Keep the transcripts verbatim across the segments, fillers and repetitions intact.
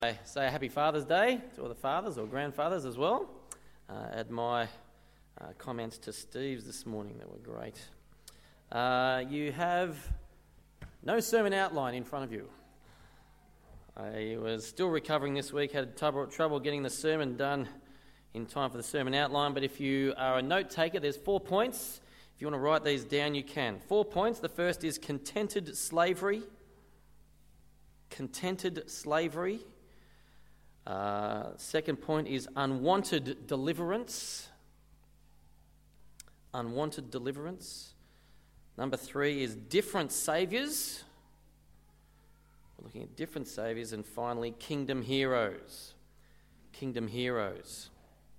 I say a happy Father's Day to all the fathers or grandfathers as well. Uh, add my uh, comments to Steve's this morning that were great. Uh, you have no sermon outline in front of you. I was still recovering this week, had trouble, trouble getting the sermon done in time for the sermon outline, but if you are a note taker, there's four points. If you want to write these down, you can. Four points. The first is contented slavery. Contented slavery. Uh, second point is unwanted deliverance. Unwanted deliverance. Number three is different saviours. We're looking at different saviours. And finally, kingdom heroes. Kingdom heroes.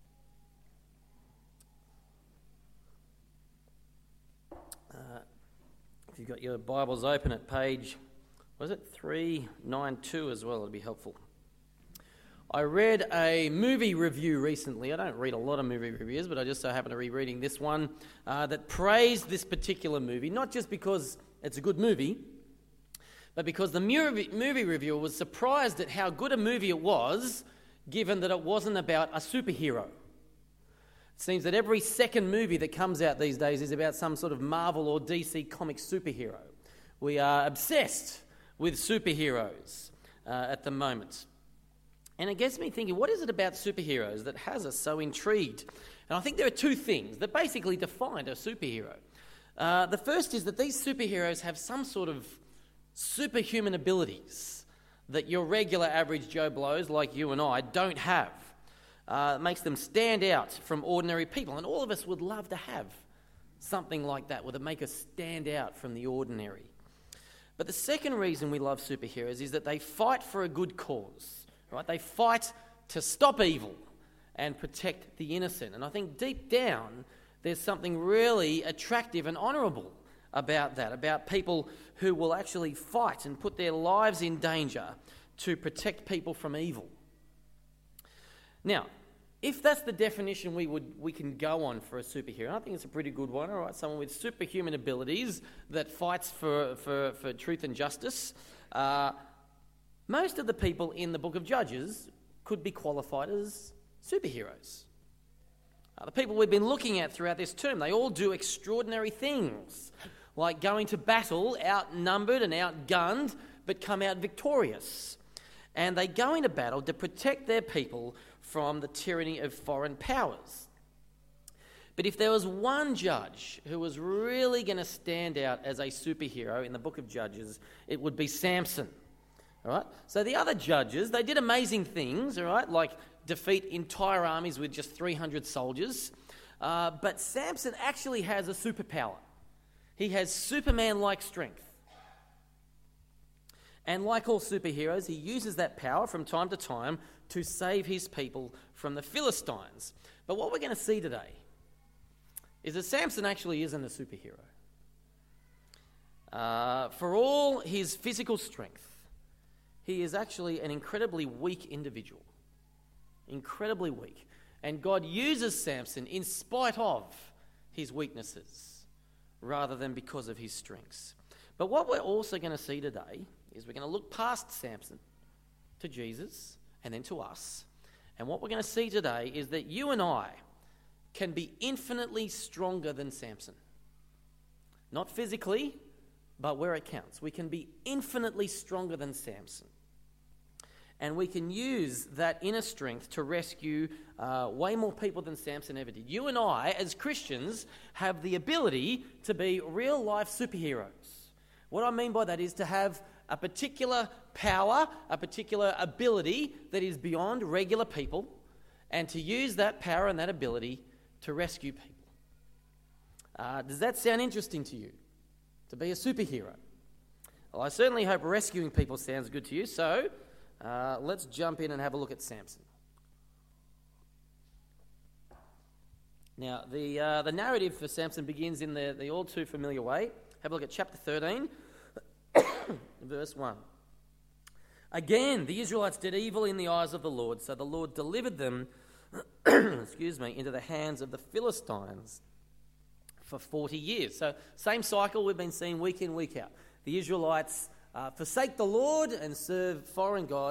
Uh, if you've got your Bibles open at page, what is it, three ninety-two as well, it'd be helpful. I read a movie review recently. I don't read a lot of movie reviews, but I just so happen to be reading this one uh, that praised this particular movie, not just because it's a good movie, but because the movie, movie reviewer was surprised at how good a movie it was, given that it wasn't about a superhero. It seems that every second movie that comes out these days is about some sort of Marvel or D C comic superhero. We are obsessed with superheroes uh, at the moment. And it gets me thinking, what is it about superheroes that has us so intrigued? And I think there are two things that basically define a superhero. Uh, the first is that these superheroes have some sort of superhuman abilities that your regular average Joe Blows like you and I don't have. Uh, it makes them stand out from ordinary people. And all of us would love to have something like that, would make us stand out from the ordinary. But the second reason we love superheroes is that they fight for a good cause. Right? They fight to stop evil and protect the innocent. And I think deep down, there's something really attractive and honourable about that, about people who will actually fight and put their lives in danger to protect people from evil. Now, if that's the definition we would we can go on for a superhero, I think it's a pretty good one, all right? Someone with superhuman abilities that fights for, for, for truth and justice. Uh, Most of the people in the book of Judges could be qualified as superheroes. Uh, the people we've been looking at throughout this term, they all do extraordinary things, like going to battle outnumbered and outgunned, but come out victorious. And they go into battle to protect their people from the tyranny of foreign powers. But if there was one judge who was really going to stand out as a superhero in the book of Judges, it would be Samson. All right. So the other judges, they did amazing things, all right, like defeat entire armies with just three hundred soldiers. Uh, but Samson actually has a superpower. He has Superman-like strength. And like all superheroes, he uses that power from time to time to save his people from the Philistines. But what we're going to see today is that Samson actually isn't a superhero. Uh, for all his physical strength, he is actually an incredibly weak individual. Incredibly weak. And God uses Samson in spite of his weaknesses, rather than because of his strengths. But what we're also going to see today is we're going to look past Samson to Jesus and then to us. And what we're going to see today is that you and I can be infinitely stronger than Samson. Not physically, but where it counts. We can be infinitely stronger than Samson. And we can use that inner strength to rescue uh, way more people than Samson ever did. You and I, as Christians, have the ability to be real-life superheroes. What I mean by that is to have a particular power, a particular ability that is beyond regular people, and to use that power and that ability to rescue people. Uh, does that sound interesting to you? To be a superhero? Well, I certainly hope rescuing people sounds good to you, so uh, let's jump in and have a look at Samson. Now, the uh, the narrative for Samson begins in the, the all too familiar way. Have a look at chapter thirteen, verse one. Again, the Israelites did evil in the eyes of the Lord, so the Lord delivered them, excuse me, into the hands of the Philistines for forty years. So same cycle we've been seeing week in, week out. The Israelites uh, forsake the Lord and serve foreign gods,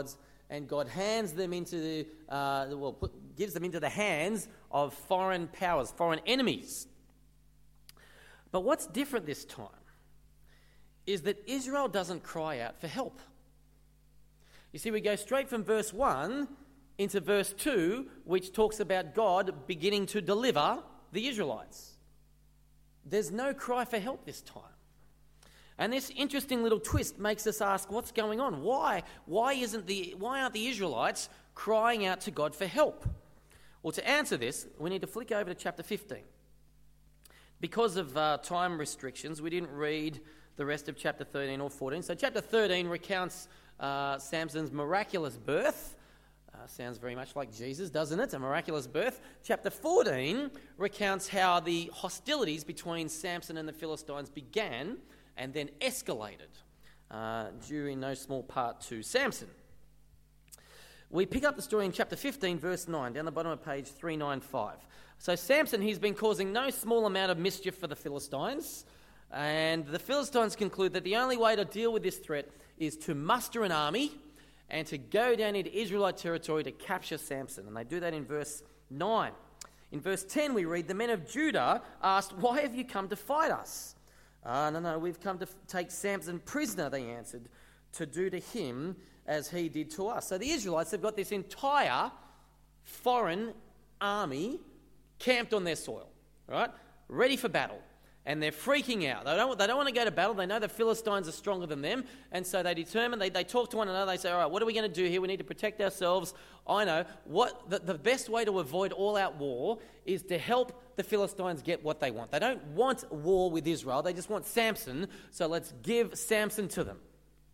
and God hands them into the, uh, well, put, gives them into the hands of foreign powers, foreign enemies. But what's different this time is that Israel doesn't cry out for help. You see, we go straight from verse one into verse two, which talks about God beginning to deliver the Israelites. There's no cry for help this time. And this interesting little twist makes us ask, what's going on? Why? Why isn't the why aren't the Israelites crying out to God for help? Well, to answer this, we need to flick over to chapter fifteen. Because of uh, time restrictions, we didn't read the rest of chapter thirteen or fourteen. So chapter thirteen recounts uh, Samson's miraculous birth. Uh, sounds very much like Jesus, doesn't it? A miraculous birth. Chapter fourteen recounts how the hostilities between Samson and the Philistines began and then escalated, uh, due in no small part to Samson. We pick up the story in chapter fifteen, verse nine, down the bottom of page three ninety-five. So Samson, he's been causing no small amount of mischief for the Philistines, and the Philistines conclude that the only way to deal with this threat is to muster an army and to go down into Israelite territory to capture Samson. And they do that in verse nine. In verse ten, we read, the men of Judah asked, why have you come to fight us? Uh, no, no, we've come to f- take Samson prisoner, they answered, to do to him as he did to us. So the Israelites have got this entire foreign army camped on their soil, right? Ready for battle. And they're freaking out. They don't, they don't want to go to battle. They know the Philistines are stronger than them. And so they determine, they, they talk to one another. They say, all right, what are we going to do here? We need to protect ourselves. I know. What the, the best way to avoid all-out war is to help the Philistines get what they want. They don't want war with Israel. They just want Samson. So let's give Samson to them.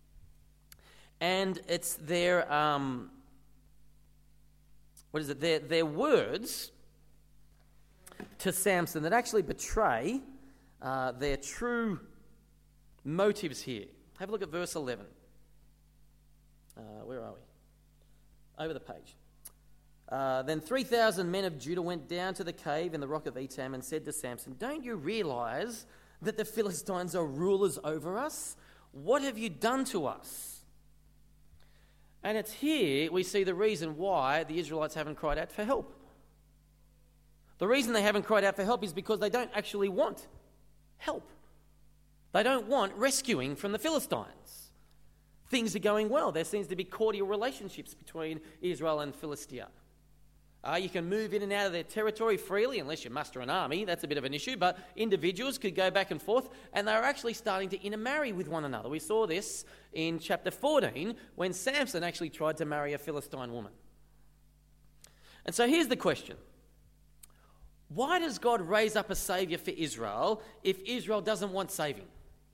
And it's their, um, what is it? Their, their words to Samson that actually betray Uh, their true motives here. Have a look at verse eleven. Uh, where are we? Over the page. Uh, then three thousand men of Judah went down to the cave in the rock of Etam and said to Samson, don't you realize that the Philistines are rulers over us? What have you done to us? And it's here we see the reason why the Israelites haven't cried out for help. The reason they haven't cried out for help is because they don't actually want help. They don't want rescuing from the Philistines. Things are going well. There seems to be cordial relationships between Israel and Philistia. Uh, you can move in and out of their territory freely unless you muster an army. That's a bit of an issue. But individuals could go back and forth, and they're actually starting to intermarry with one another. We saw this in chapter fourteen when Samson actually tried to marry a Philistine woman. And so here's the question. Why does God raise up a saviour for Israel if Israel doesn't want saving?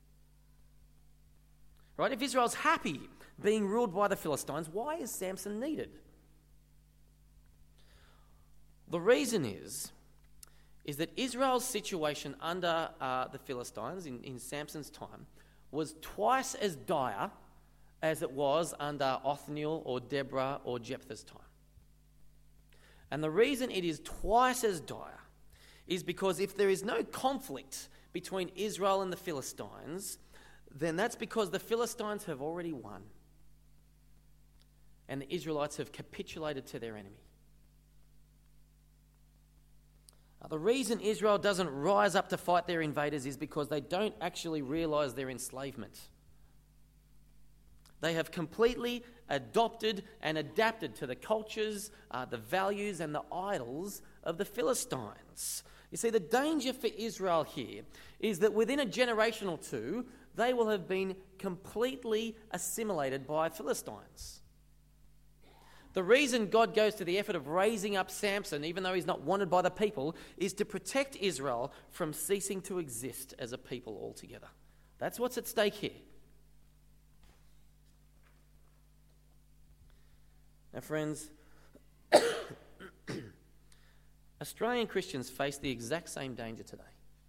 Right? If Israel's happy being ruled by the Philistines, why is Samson needed? The reason is, is that Israel's situation under uh, the Philistines in, in Samson's time was twice as dire as it was under Othniel or Deborah or Jephthah's time. And the reason it is twice as dire is because if there is no conflict between Israel and the Philistines, then that's because the Philistines have already won and the Israelites have capitulated to their enemy. Now, the reason Israel doesn't rise up to fight their invaders is because they don't actually realise their enslavement. They have completely adopted and adapted to the cultures, uh, the values and the idols of the Philistines. You see, the danger for Israel here is that within a generation or two, they will have been completely assimilated by Philistines. The reason God goes to the effort of raising up Samson, even though he's not wanted by the people, is to protect Israel from ceasing to exist as a people altogether. That's what's at stake here. Now, friends, Australian Christians face the exact same danger today.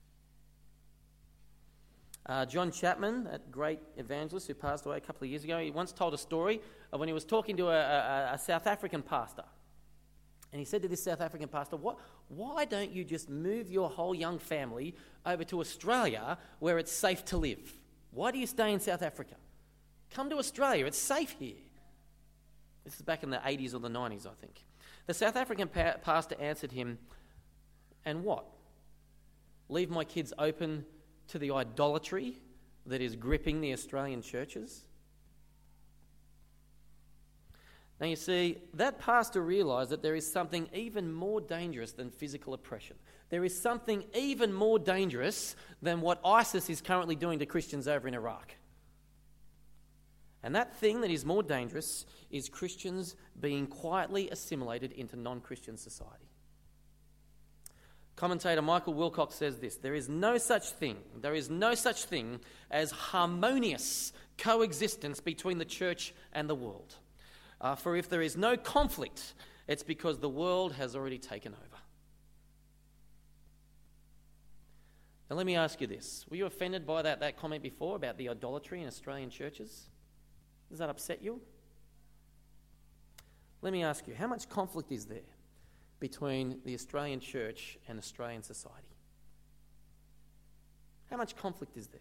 Uh, John Chapman, that great evangelist who passed away a couple of years ago, he once told a story of when he was talking to a, a, a South African pastor. And he said to this South African pastor, what, why don't you just move your whole young family over to Australia where it's safe to live? Why do you stay in South Africa? Come to Australia, it's safe here. This is back in the eighties or the nineties, I think. The South African pa- pastor answered him, "And what? Leave my kids open to the idolatry that is gripping the Australian churches?" Now you see, that pastor realised that there is something even more dangerous than physical oppression. There is something even more dangerous than what ISIS is currently doing to Christians over in Iraq. And that thing that is more dangerous is Christians being quietly assimilated into non-Christian society. Commentator Michael Wilcox says this: there is no such thing, there is no such thing as harmonious coexistence between the church and the world. Uh, for if there is no conflict, it's because the world has already taken over. Now let me ask you this. Were you offended by that, that comment before about the idolatry in Australian churches? Does that upset you? Let me ask you, how much conflict is there between the Australian church and Australian society? How much conflict is there?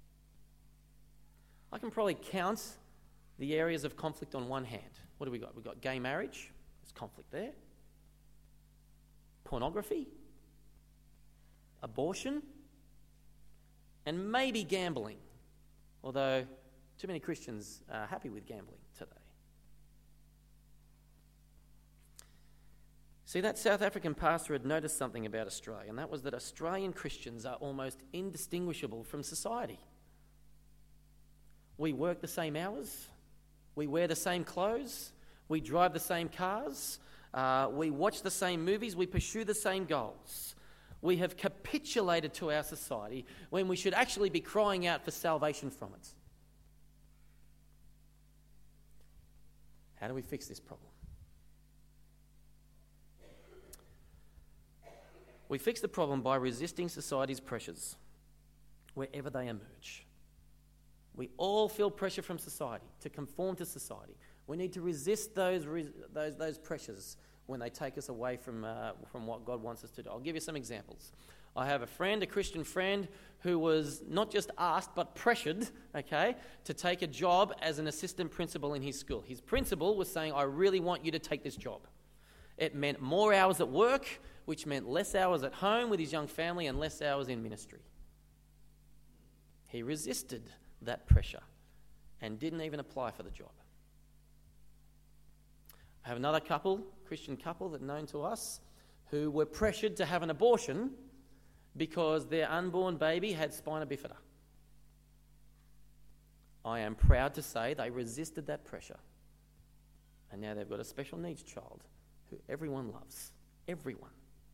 I can probably count the areas of conflict on one hand. What do we got? We've got gay marriage. There's conflict there. Pornography. Abortion. And maybe gambling. Although too many Christians are happy with gambling today. See, that South African pastor had noticed something about Australia, and that was that Australian Christians are almost indistinguishable from society. We work the same hours. We wear the same clothes. We drive the same cars. Uh, we watch the same movies. We pursue the same goals. We have capitulated to our society when we should actually be crying out for salvation from it. How do we fix this problem? We fix the problem by resisting society's pressures wherever they emerge. We all feel pressure from society to conform to society. We need to resist those those those pressures when they take us away from uh, from what God wants us to do. I'll give you some examples. I have a friend, a Christian friend, who was not just asked but pressured, okay, to take a job as an assistant principal in his school. His principal was saying, "I really want you to take this job." It meant more hours at work, which meant less hours at home with his young family and less hours in ministry. He resisted that pressure and didn't even apply for the job. I have another couple, Christian couple that known to us, who were pressured to have an abortion because their unborn baby had spina bifida. I am proud to say they resisted that pressure, and now they've got a special needs child who everyone loves. Everyone.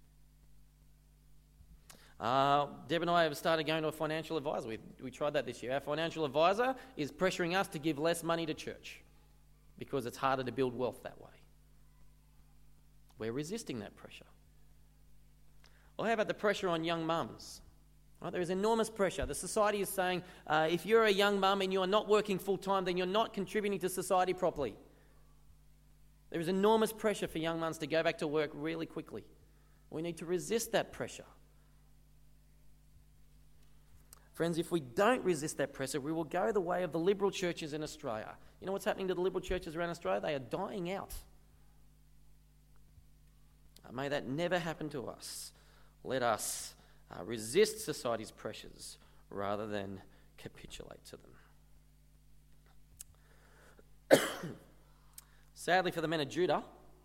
Uh, Deb and I have started going to a financial advisor. We, we tried that this year. Our financial advisor is pressuring us to give less money to church because it's harder to build wealth that way. We're resisting that pressure. Or how about the pressure on young mums? Right, there is enormous pressure. The society is saying, uh, if you're a young mum and you're not working full-time, then you're not contributing to society properly. There is enormous pressure for young mums to go back to work really quickly. We need to resist that pressure. Friends, if we don't resist that pressure, we will go the way of the liberal churches in Australia. You know what's happening to the liberal churches around Australia? They are dying out. Uh, may that never happen to us. Let us uh, resist society's pressures rather than capitulate to them. Sadly for the men of Judah,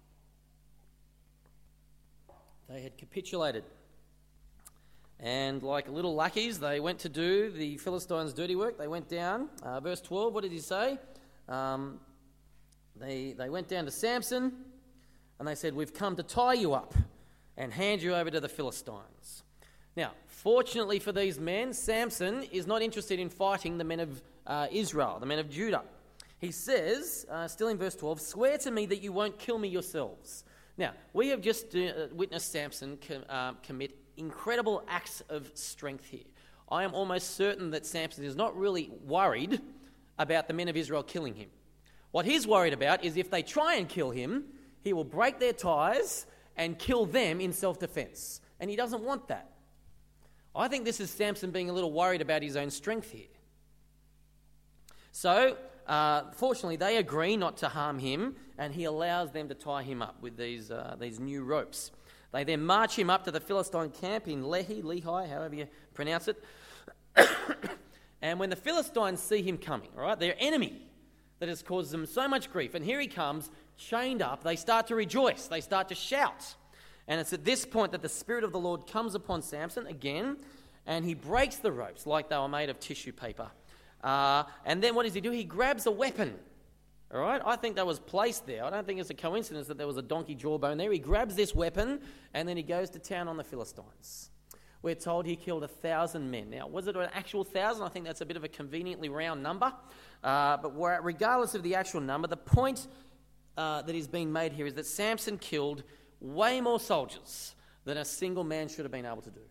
they had capitulated. And like little lackeys, they went to do the Philistines' dirty work. They went down. Uh, verse twelve, what did he say? Um, they, they went down to Samson and they said, "We've come to tie you up and hand you over to the Philistines." Now, fortunately for these men, Samson is not interested in fighting the men of uh, Israel, the men of Judah. He says, uh, still in verse twelve, "Swear to me that you won't kill me yourselves." Now, we have just uh, witnessed Samson com- uh, commit incredible acts of strength here. I am almost certain that Samson is not really worried about the men of Israel killing him. What he's worried about is if they try and kill him, he will break their ties and kill them in self-defense. And he doesn't want that. I think this is Samson being a little worried about his own strength here. So, uh, fortunately, they agree not to harm him, and he allows them to tie him up with these, uh, these new ropes. They then march him up to the Philistine camp in Lehi, Lehi, however you pronounce it. And when the Philistines see him coming, all right, their enemy that has caused them so much grief, and here he comes, chained up, they start to rejoice, they start to shout. And it's at this point that the Spirit of the Lord comes upon Samson again, and he breaks the ropes like they were made of tissue paper. Uh, and then what does he do? He grabs a weapon. All right, I think that was placed there. I don't think it's a coincidence that there was a donkey jawbone there. He grabs this weapon, and then he goes to town on the Philistines. We're told he killed a thousand men. Now, was it an actual thousand? I think that's a bit of a conveniently round number. Uh, but regardless of the actual number, the point uh, that is being made here is that Samson killed way more soldiers than a single man should have been able to do.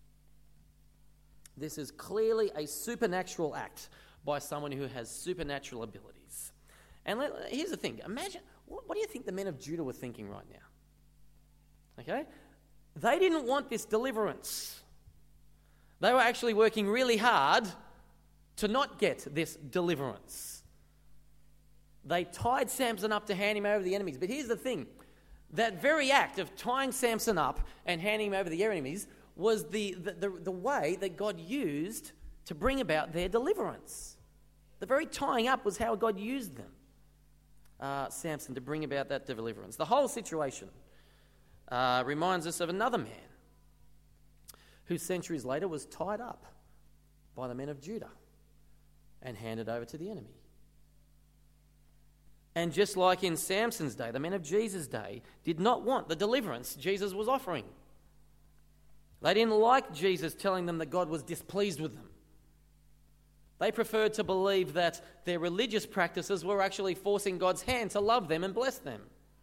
This is clearly a supernatural act by someone who has supernatural abilities. And let, here's the thing. Imagine, what, what do you think the men of Judah were thinking right now? Okay? They didn't want this deliverance. They were actually working really hard to not get this deliverance. They tied Samson up to hand him over to the enemies. But here's the thing. That very act of tying Samson up and handing him over to the enemies was the, the, the, the way that God used to bring about their deliverance. The very tying up was how God used them, uh, Samson, to bring about that deliverance. The whole situation uh, reminds us of another man who centuries later was tied up by the men of Judah and handed over to the enemy. And just like in Samson's day, the men of Jesus' day did not want the deliverance Jesus was offering. They didn't like Jesus telling them that God was displeased with them. They preferred to believe that their religious practices were actually forcing God's hand to love them and bless them.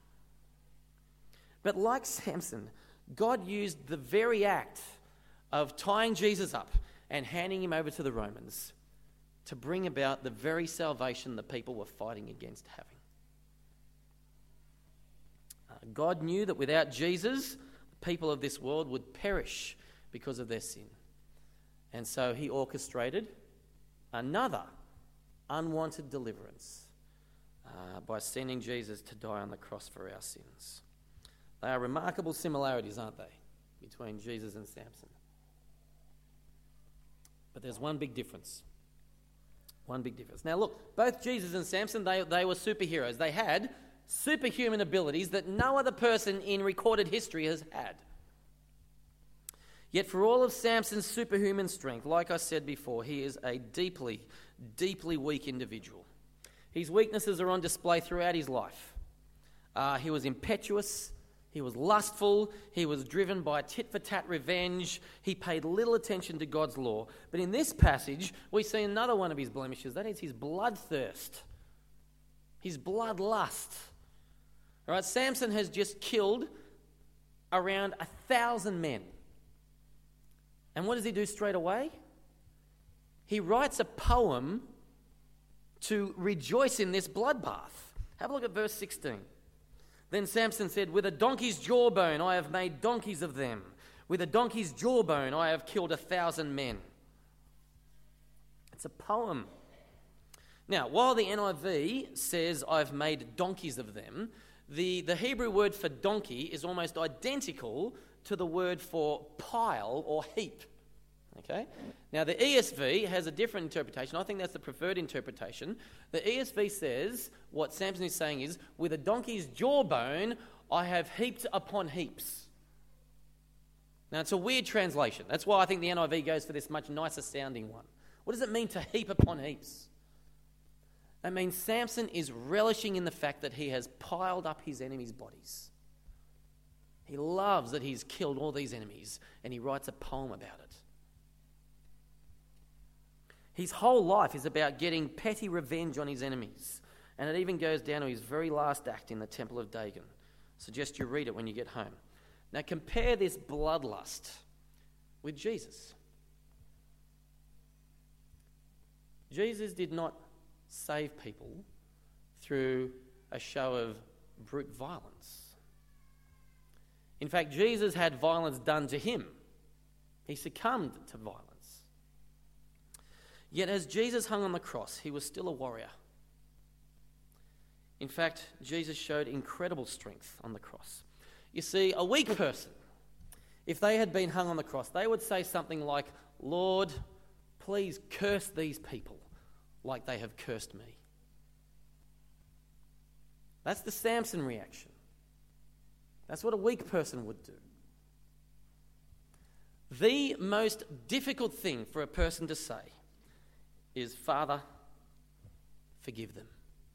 But like Samson, God used the very act of tying Jesus up and handing him over to the Romans to bring about the very salvation the people were fighting against having. Uh, God knew that without Jesus, the people of this world would perish because of their sin. And so he orchestrated another unwanted deliverance uh, by sending Jesus to die on the cross for our sins. They are remarkable similarities, aren't they, between Jesus and Samson? But there's one big difference. One big difference. Now look, both Jesus and Samson, they, they were superheroes. They had superhuman abilities that no other person in recorded history has had. Yet for all of Samson's superhuman strength, like I said before, he is a deeply, deeply weak individual. His weaknesses are on display throughout his life. Uh, he was impetuous. He was lustful, he was driven by tit-for-tat revenge, he paid little attention to God's law. But in this passage, we see another one of his blemishes, that is his bloodthirst, his bloodlust. All right, Samson has just killed around a thousand men. And what does he do straight away? He writes a poem to rejoice in this bloodbath. Have a look at verse sixteen. Then Samson said, "With a donkey's jawbone I have made donkeys of them. With a donkey's jawbone I have killed a thousand men." It's a poem. Now, while the N I V says I've made donkeys of them, the, the Hebrew word for donkey is almost identical to the word for pile or heap. Okay? Now, the E S V has a different interpretation. I think that's the preferred interpretation. The E S V says what Samson is saying is, with a donkey's jawbone, I have heaped upon heaps. Now, it's a weird translation. That's why I think the N I V goes for this much nicer sounding one. What does it mean to heap upon heaps? It means Samson is relishing in the fact that he has piled up his enemies' bodies. He loves that he's killed all these enemies, and he writes a poem about it. His whole life is about getting petty revenge on his enemies. And it even goes down to his very last act in the Temple of Dagon. I suggest you read it when you get home. Now compare this bloodlust with Jesus. Jesus did not save people through a show of brute violence. In fact, Jesus had violence done to him. He succumbed to violence. Yet as Jesus hung on the cross, he was still a warrior. In fact, Jesus showed incredible strength on the cross. You see, a weak person, if they had been hung on the cross, they would say something like, "Lord, please curse these people like they have cursed me." That's the Samson reaction. That's what a weak person would do. The most difficult thing for a person to say is, "Father, forgive them."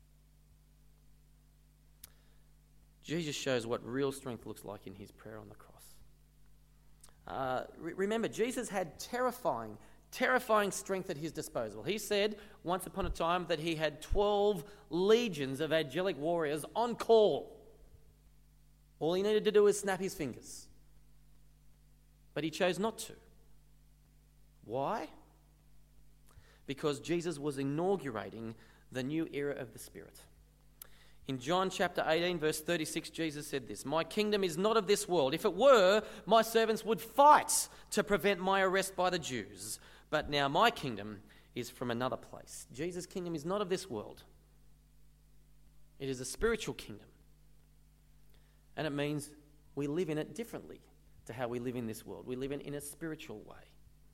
Jesus shows what real strength looks like in his prayer on the cross. Uh, re- remember, Jesus had terrifying, terrifying strength at his disposal. He said once upon a time that he had twelve legions of angelic warriors on call. All he needed to do was snap his fingers. But he chose not to. Why? Because Jesus was inaugurating the new era of the Spirit. In John chapter eighteen, verse thirty-six, Jesus said this, "My kingdom is not of this world. If it were, my servants would fight to prevent my arrest by the Jews. But now my kingdom is from another place." Jesus' kingdom is not of this world. It is a spiritual kingdom. And it means we live in it differently to how we live in this world. We live in, in a spiritual way.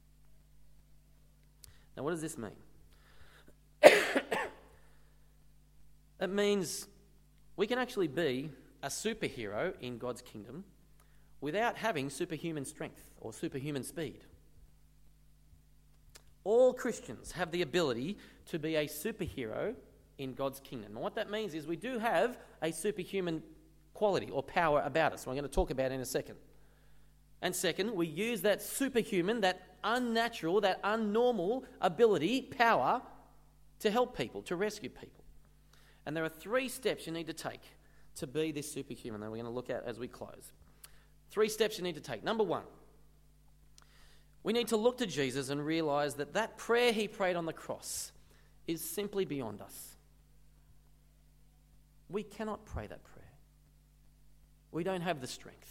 Now, what does this mean? It means we can actually be a superhero in God's kingdom without having superhuman strength or superhuman speed. All Christians have the ability to be a superhero in God's kingdom. And what that means is we do have a superhuman quality or power about us. So I'm going to talk about it in a second. And second, we use that superhuman, that unnatural, that unnormal ability, power, to help people, to rescue people. And there are three steps you need to take to be this superhuman that we're going to look at as we close. Three steps you need to take. Number one, we need to look to Jesus and realise that that prayer he prayed on the cross is simply beyond us. We cannot pray that prayer. We don't have the strength.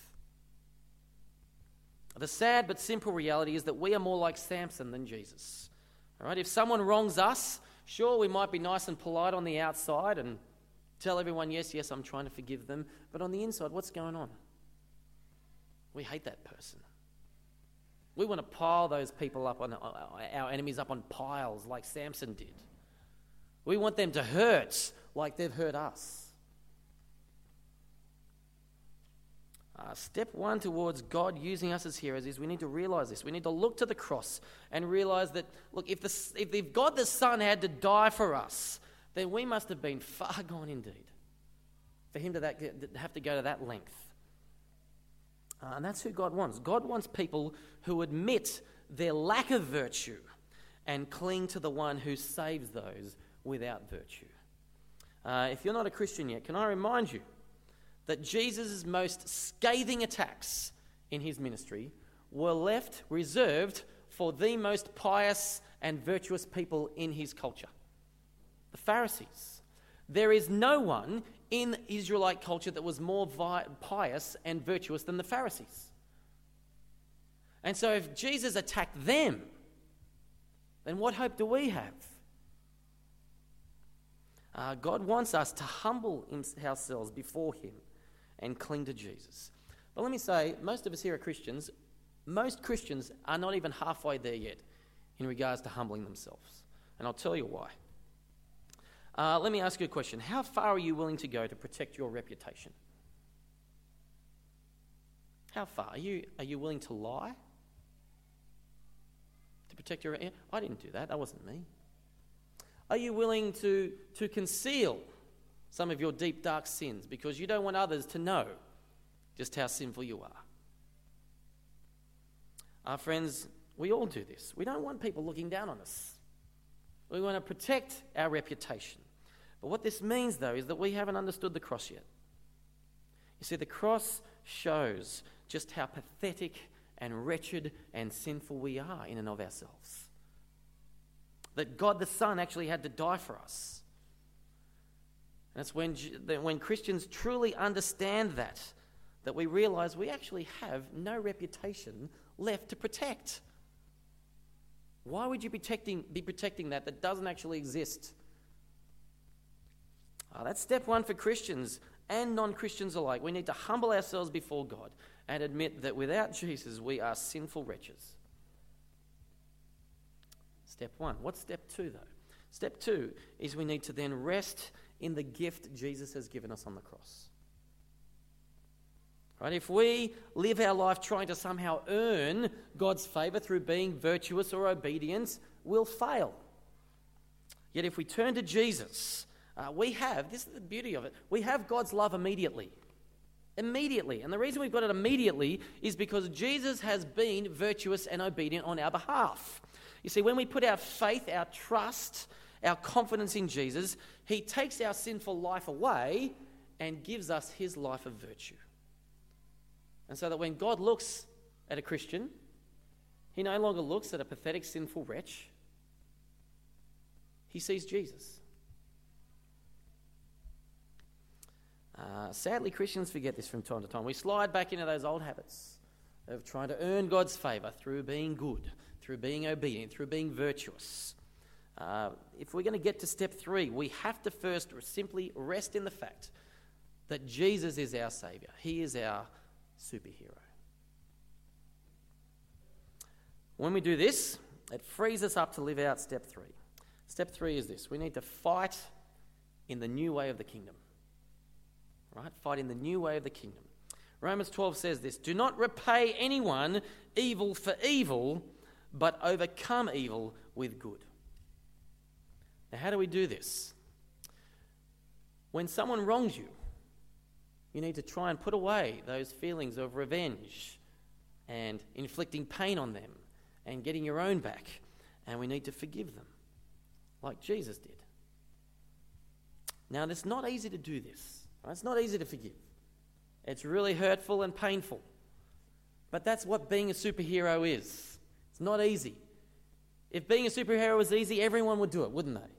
The sad but simple reality is that we are more like Samson than Jesus. All right? If someone wrongs us, sure, we might be nice and polite on the outside and tell everyone, yes, yes, I'm trying to forgive them. But on the inside, what's going on? We hate that person. We want to pile those people up, on our enemies up on piles like Samson did. We want them to hurt like they've hurt us. Uh, step one towards God using us as heroes is we need to realise this. We need to look to the cross and realise that, look, if, the, if, if God the Son had to die for us, then we must have been far gone indeed for him to that, have to go to that length. Uh, and that's who God wants. God wants people who admit their lack of virtue and cling to the one who saves those without virtue. Uh, if you're not a Christian yet, can I remind you that Jesus' most scathing attacks in his ministry were left reserved for the most pious and virtuous people in his culture, the Pharisees. There is no one in Israelite culture that was more vi- pious and virtuous than the Pharisees. And so if Jesus attacked them, then what hope do we have? Uh, God wants us to humble ourselves before him and cling to Jesus. But let me say, most of us here are Christians. Most Christians are not even halfway there yet in regards to humbling themselves. And I'll tell you why. Uh, let me ask you a question. How far are you willing to go to protect your reputation? How far? Are you, are you willing to lie? To protect your... I didn't do that. That wasn't me. Are you willing to, to conceal some of your deep, dark sins because you don't want others to know just how sinful you are? Our friends, we all do this. We don't want people looking down on us. We want to protect our reputation. But what this means, though, is that we haven't understood the cross yet. You see, the cross shows just how pathetic and wretched and sinful we are in and of ourselves. That God the Son actually had to die for us. And it's when, when Christians truly understand that, that we realise we actually have no reputation left to protect. Why would you be protecting, be protecting that that doesn't actually exist? Uh, that's step one for Christians and non-Christians alike. We need to humble ourselves before God and admit that without Jesus, we are sinful wretches. Step one. What's step two, though? Step two is we need to then rest in the gift Jesus has given us on the cross. Right? If we live our life trying to somehow earn God's favour through being virtuous or obedient, we'll fail. Yet if we turn to Jesus, uh, we have, this is the beauty of it, we have God's love immediately. Immediately. And the reason we've got it immediately is because Jesus has been virtuous and obedient on our behalf. You see, when we put our faith, our trust, our confidence in Jesus, he takes our sinful life away and gives us his life of virtue. And so that when God looks at a Christian, he no longer looks at a pathetic, sinful wretch. He sees Jesus. Uh, sadly, Christians forget this from time to time. We slide back into those old habits of trying to earn God's favour through being good, through being obedient, through being virtuous. Uh, if we're going to get to step three, we have to first simply rest in the fact that Jesus is our Saviour. He is our superhero. When we do this, it frees us up to live out step three. Step three is this: we need to fight in the new way of the kingdom. Right? Fight in the new way of the kingdom. Romans twelve says this: do not repay anyone evil for evil, but overcome evil with good. Now, how do we do this? When someone wrongs you, you need to try and put away those feelings of revenge and inflicting pain on them and getting your own back. And we need to forgive them, like Jesus did. Now, it's not easy to do this. Right? It's not easy to forgive. It's really hurtful and painful. But that's what being a superhero is. It's not easy. If being a superhero was easy, everyone would do it, wouldn't they?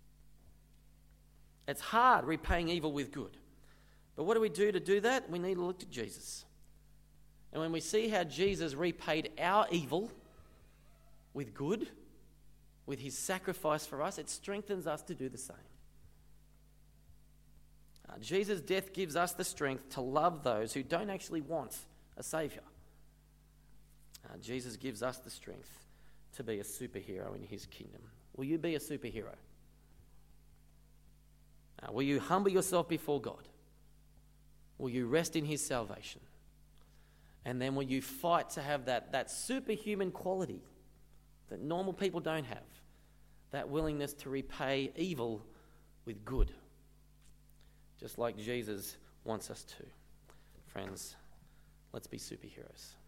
It's hard repaying evil with good. But what do we do to do that? We need to look to Jesus. And when we see how Jesus repaid our evil with good, with his sacrifice for us, it strengthens us to do the same. Uh, Jesus' death gives us the strength to love those who don't actually want a saviour. Uh, Jesus gives us the strength to be a superhero in his kingdom. Will you be a superhero? Uh, will you humble yourself before God? Will you rest in his salvation? And then will you fight to have that, that superhuman quality that normal people don't have? That willingness to repay evil with good, just like Jesus wants us to. Friends, let's be superheroes.